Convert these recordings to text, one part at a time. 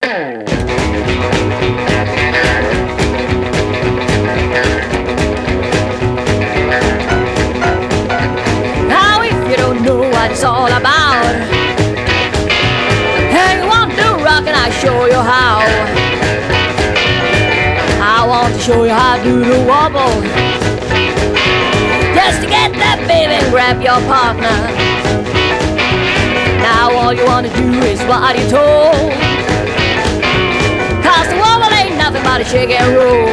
Now if you don't know what it's all about, and you want to rock and I show you how. I want to show you how to do the wobble, just to get that baby and grab your partner. Now all you want to do is what you're told, 'cause the wobble ain't nothing but a shake and roll.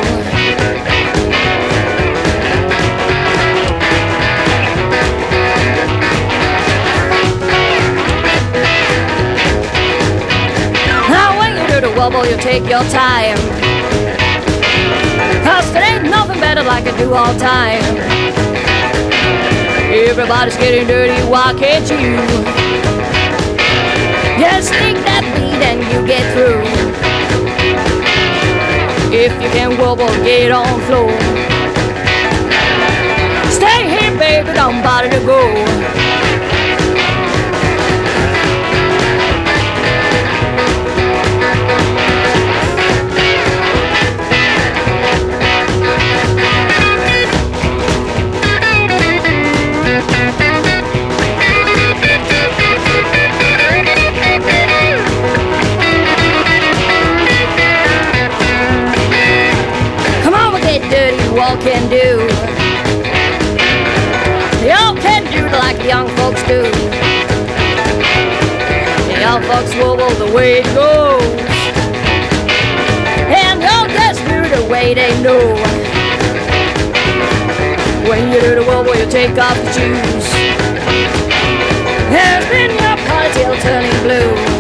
Now when you do the wobble you take your time, 'cause there ain't nothing better like I do all time. Everybody's getting dirty, why can't you? Just take that beat and you get through. If you can wobble, get on floor. Stay here, baby, don't bother to go. You all can do. You all can do like the young folks do. The young folks wobble the way it goes, and you'll just do the way they know. When you do the wobble, you take off the shoes, and then your party will turning blue.